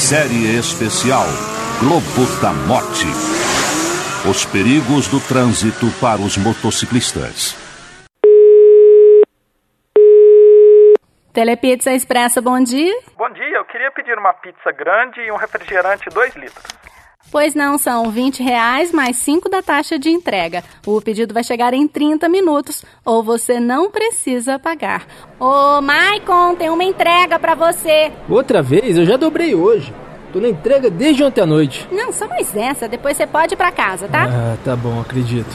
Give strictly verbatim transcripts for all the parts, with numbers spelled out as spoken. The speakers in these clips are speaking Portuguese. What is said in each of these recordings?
Série especial Globo da Morte. Os perigos do trânsito para os motociclistas. Telepizza Expresso, bom dia. Bom dia, eu queria pedir uma pizza grande e um refrigerante dois litros. Pois não, são vinte reais mais cinco da taxa de entrega. O pedido vai chegar em trinta minutos ou você não precisa pagar. Ô, Maicon, tem uma entrega pra você. Outra vez? Eu já dobrei hoje. Tô na entrega desde ontem à noite. Não, só mais essa, depois você pode ir pra casa, tá? Ah, tá bom, acredito.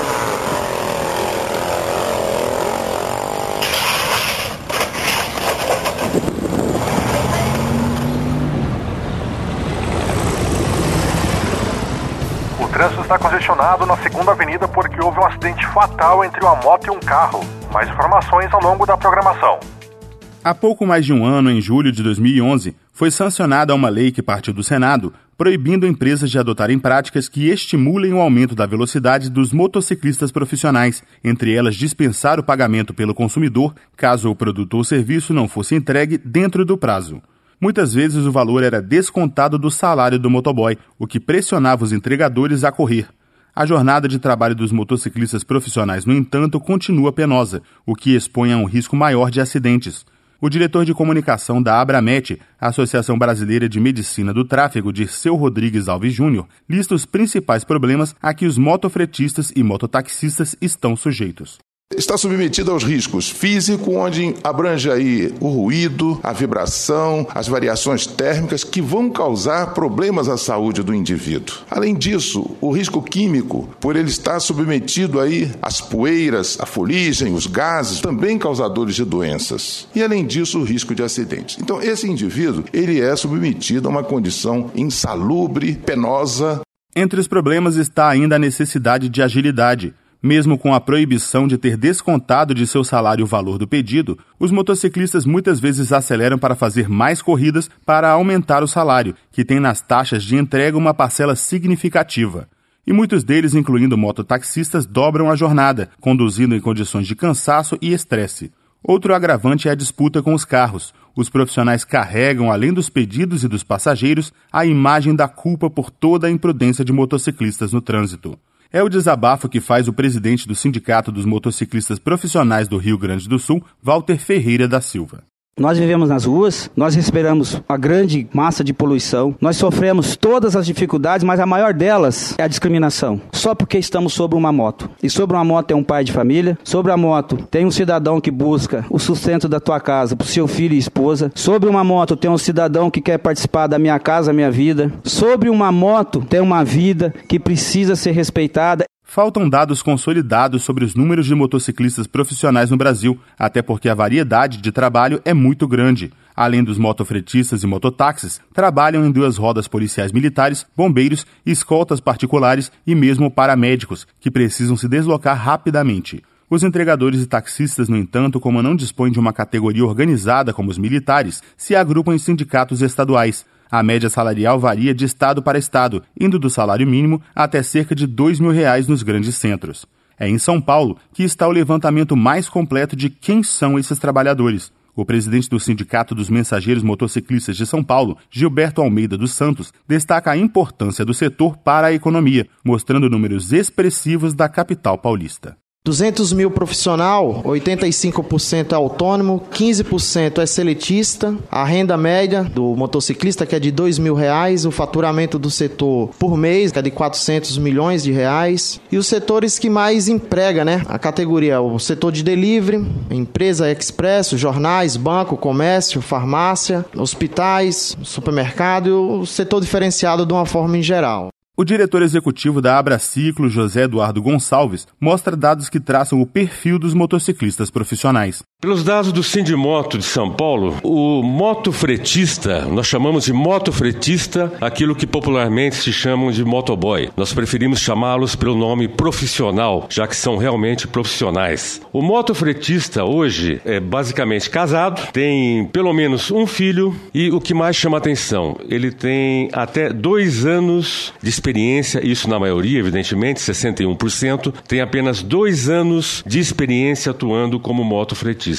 O trânsito está congestionado na segunda avenida porque houve um acidente fatal entre uma moto e um carro. Mais informações ao longo da programação. Há pouco mais de um ano, em julho de dois mil e onze, foi sancionada uma lei que partiu do Senado, proibindo empresas de adotarem práticas que estimulem o aumento da velocidade dos motociclistas profissionais, entre elas dispensar o pagamento pelo consumidor, caso o produto ou serviço não fosse entregue dentro do prazo. Muitas vezes o valor era descontado do salário do motoboy, o que pressionava os entregadores a correr. A jornada de trabalho dos motociclistas profissionais, no entanto, continua penosa, o que expõe a um risco maior de acidentes. O diretor de comunicação da Abramet, Associação Brasileira de Medicina do Tráfego, Dirceu Rodrigues Alves Júnior, lista os principais problemas a que os motofretistas e mototaxistas estão sujeitos. Está submetido aos riscos físicos, onde abrange aí o ruído, a vibração, as variações térmicas que vão causar problemas à saúde do indivíduo. Além disso, o risco químico, por ele estar submetido aí às poeiras, à fuligem, os gases, também causadores de doenças. E além disso, o risco de acidentes. Então, esse indivíduo, ele é submetido a uma condição insalubre, penosa. Entre os problemas está ainda a necessidade de agilidade. Mesmo com a proibição de ter descontado de seu salário o valor do pedido, os motociclistas muitas vezes aceleram para fazer mais corridas para aumentar o salário, que tem nas taxas de entrega uma parcela significativa. E muitos deles, incluindo mototaxistas, dobram a jornada, conduzindo em condições de cansaço e estresse. Outro agravante é a disputa com os carros. Os profissionais carregam, além dos pedidos e dos passageiros, a imagem da culpa por toda a imprudência de motociclistas no trânsito. É o desabafo que faz o presidente do Sindicato dos Motociclistas Profissionais do Rio Grande do Sul, Walter Ferreira da Silva. Nós vivemos nas ruas, nós respiramos uma grande massa de poluição, nós sofremos todas as dificuldades, mas a maior delas é a discriminação. Só porque estamos sobre uma moto. E sobre uma moto tem um pai de família, sobre a moto tem um cidadão que busca o sustento da tua casa para o seu filho e esposa, sobre uma moto tem um cidadão que quer participar da minha casa, minha vida, sobre uma moto tem uma vida que precisa ser respeitada. Faltam dados consolidados sobre os números de motociclistas profissionais no Brasil, até porque a variedade de trabalho é muito grande. Além dos motofretistas e mototáxis, trabalham em duas rodas policiais militares, bombeiros, escoltas particulares e mesmo paramédicos, que precisam se deslocar rapidamente. Os entregadores e taxistas, no entanto, como não dispõem de uma categoria organizada como os militares, se agrupam em sindicatos estaduais. A média salarial varia de estado para estado, indo do salário mínimo até cerca de dois mil reais nos grandes centros. É em São Paulo que está o levantamento mais completo de quem são esses trabalhadores. O presidente do Sindicato dos Mensageiros Motociclistas de São Paulo, Gilberto Almeida dos Santos, destaca a importância do setor para a economia, mostrando números expressivos da capital paulista. duzentos mil profissional, oitenta e cinco por cento é autônomo, quinze por cento é seletista, a renda média do motociclista que é de dois mil reais, o faturamento do setor por mês que é de quatrocentos milhões de reais e os setores que mais emprega, né? A categoria, o setor de delivery, empresa expresso, jornais, banco, comércio, farmácia, hospitais, supermercado e o setor diferenciado de uma forma em geral. O diretor executivo da Abraciclo, José Eduardo Gonçalves, mostra dados que traçam o perfil dos motociclistas profissionais. Pelos dados do Sindimoto de São Paulo, o motofretista, nós chamamos de motofretista aquilo que popularmente se chamam de motoboy. Nós preferimos chamá-los pelo nome profissional, já que são realmente profissionais. O motofretista hoje é basicamente casado, tem pelo menos um filho e o que mais chama atenção, ele tem até dois anos de experiência, isso na maioria, evidentemente, sessenta e um por cento, tem apenas dois anos de experiência atuando como motofretista.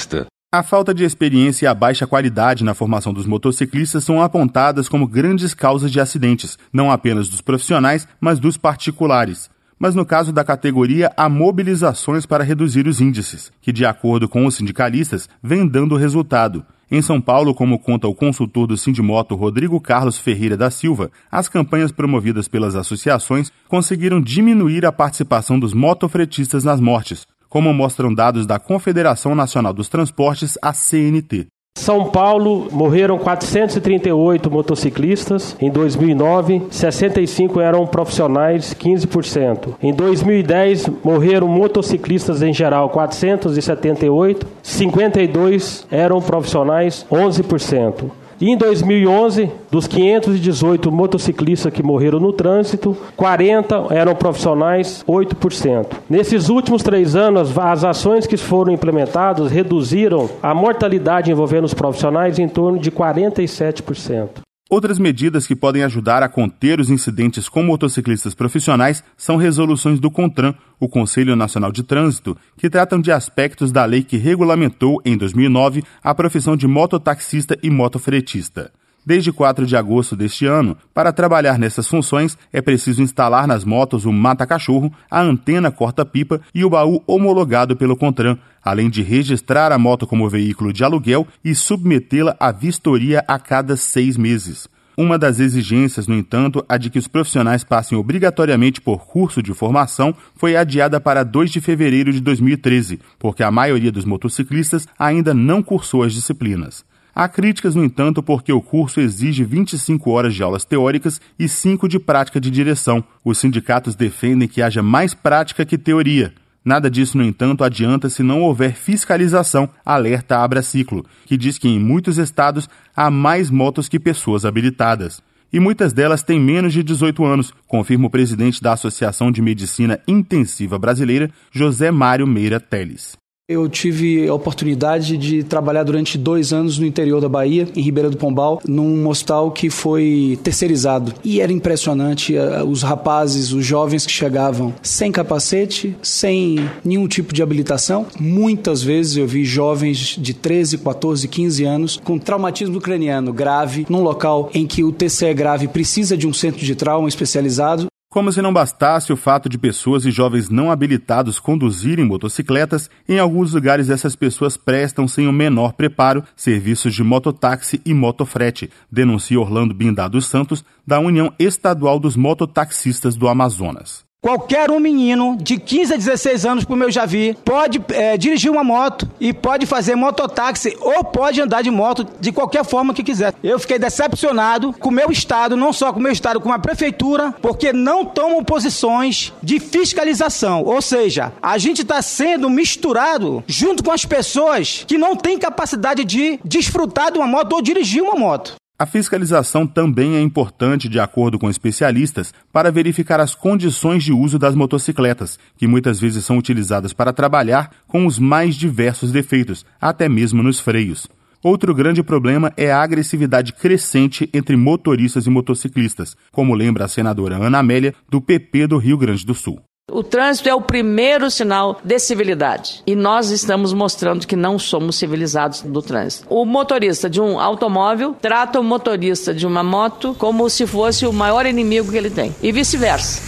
A falta de experiência e a baixa qualidade na formação dos motociclistas são apontadas como grandes causas de acidentes, não apenas dos profissionais, mas dos particulares. Mas no caso da categoria, há mobilizações para reduzir os índices, que, de acordo com os sindicalistas, vem dando resultado. Em São Paulo, como conta o consultor do Sindimoto Rodrigo Carlos Ferreira da Silva, as campanhas promovidas pelas associações conseguiram diminuir a participação dos motofretistas nas mortes, como mostram dados da Confederação Nacional dos Transportes, a C N T. São Paulo, morreram quatrocentos e trinta e oito motociclistas. Em dois mil e nove, sessenta e cinco eram profissionais, quinze por cento. Em dois mil e dez, morreram motociclistas em geral, quatrocentos e setenta e oito. cinquenta e dois eram profissionais, onze por cento. E em dois mil e onze, dos quinhentos e dezoito motociclistas que morreram no trânsito, quarenta eram profissionais, oito por cento. Nesses últimos três anos, as ações que foram implementadas reduziram a mortalidade envolvendo os profissionais em torno de quarenta e sete por cento. Outras medidas que podem ajudar a conter os incidentes com motociclistas profissionais são resoluções do CONTRAN, o Conselho Nacional de Trânsito, que tratam de aspectos da lei que regulamentou, em dois mil e nove, a profissão de mototaxista e motofretista. Desde quatro de agosto deste ano, para trabalhar nessas funções, é preciso instalar nas motos o mata-cachorro, a antena corta-pipa e o baú homologado pelo CONTRAN, além de registrar a moto como veículo de aluguel e submetê-la à vistoria a cada seis meses. Uma das exigências, no entanto, a de que os profissionais passem obrigatoriamente por curso de formação, foi adiada para dois de fevereiro de dois mil e treze, porque a maioria dos motociclistas ainda não cursou as disciplinas. Há críticas, no entanto, porque o curso exige vinte e cinco horas de aulas teóricas e cinco de prática de direção. Os sindicatos defendem que haja mais prática que teoria. Nada disso, no entanto, adianta se não houver fiscalização, alerta a Abraciclo, que diz que em muitos estados há mais motos que pessoas habilitadas. E muitas delas têm menos de dezoito anos, confirma o presidente da Associação de Medicina Intensiva Brasileira, José Mário Meira Teles. Eu tive a oportunidade de trabalhar durante dois anos no interior da Bahia, em Ribeira do Pombal, num hospital que foi terceirizado. E era impressionante os rapazes, os jovens que chegavam sem capacete, sem nenhum tipo de habilitação. Muitas vezes eu vi jovens de treze, quatorze, quinze anos com traumatismo craniano grave, num local em que o T C E grave precisa de um centro de trauma especializado. Como se não bastasse o fato de pessoas e jovens não habilitados conduzirem motocicletas, em alguns lugares essas pessoas prestam sem o menor preparo serviços de mototáxi e motofrete, denuncia Orlando Bindá dos Santos, da União Estadual dos Mototaxistas do Amazonas. Qualquer um menino de quinze a dezesseis anos, como eu já vi, pode é, dirigir uma moto e pode fazer mototáxi ou pode andar de moto de qualquer forma que quiser. Eu fiquei decepcionado com o meu estado, não só com o meu estado, com a prefeitura, porque não tomam posições de fiscalização. Ou seja, a gente está sendo misturado junto com as pessoas que não têm capacidade de desfrutar de uma moto ou dirigir uma moto. A fiscalização também é importante, de acordo com especialistas, para verificar as condições de uso das motocicletas, que muitas vezes são utilizadas para trabalhar com os mais diversos defeitos, até mesmo nos freios. Outro grande problema é a agressividade crescente entre motoristas e motociclistas, como lembra a senadora Ana Amélia, do P P do Rio Grande do Sul. O trânsito é o primeiro sinal de civilidade e nós estamos mostrando que não somos civilizados do trânsito. O motorista de um automóvel trata o motorista de uma moto como se fosse o maior inimigo que ele tem e vice-versa.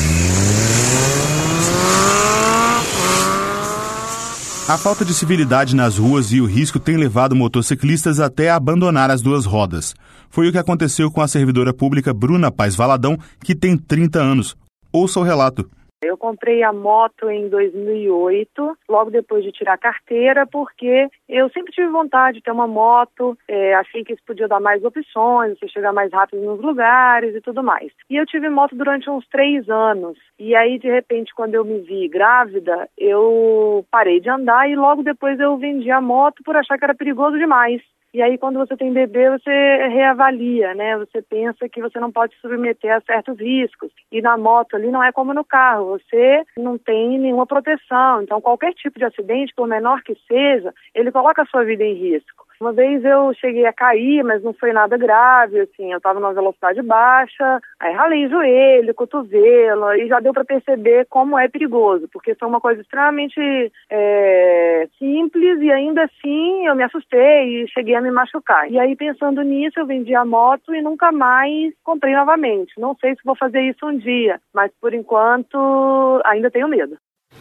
A falta de civilidade nas ruas e o risco tem levado motociclistas até a abandonar as duas rodas. Foi o que aconteceu com a servidora pública Bruna Paz Valadão, que tem trinta anos. Ouça o relato. Eu comprei a moto em dois mil e oito, logo depois de tirar a carteira, porque eu sempre tive vontade de ter uma moto, é, achei que isso podia dar mais opções, você chegar mais rápido nos lugares e tudo mais. E eu tive moto durante uns três anos, e aí de repente quando eu me vi grávida, eu parei de andar e logo depois eu vendi a moto por achar que era perigoso demais. E aí, quando você tem bebê, você reavalia, né? Você pensa que você não pode se submeter a certos riscos. E na moto ali não é como no carro, você não tem nenhuma proteção. Então, qualquer tipo de acidente, por menor que seja, ele coloca a sua vida em risco. Uma vez eu cheguei a cair, mas não foi nada grave, assim, eu estava numa velocidade baixa, aí ralei joelho, cotovelo, e já deu para perceber como é perigoso, porque foi uma coisa extremamente é, simples e ainda assim eu me assustei e cheguei a me machucar. E aí pensando nisso eu vendi a moto e nunca mais comprei novamente. Não sei se vou fazer isso um dia, mas por enquanto ainda tenho medo.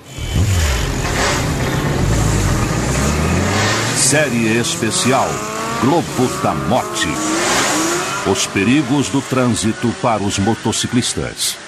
Série especial Globo da Morte. Os perigos do trânsito para os motociclistas.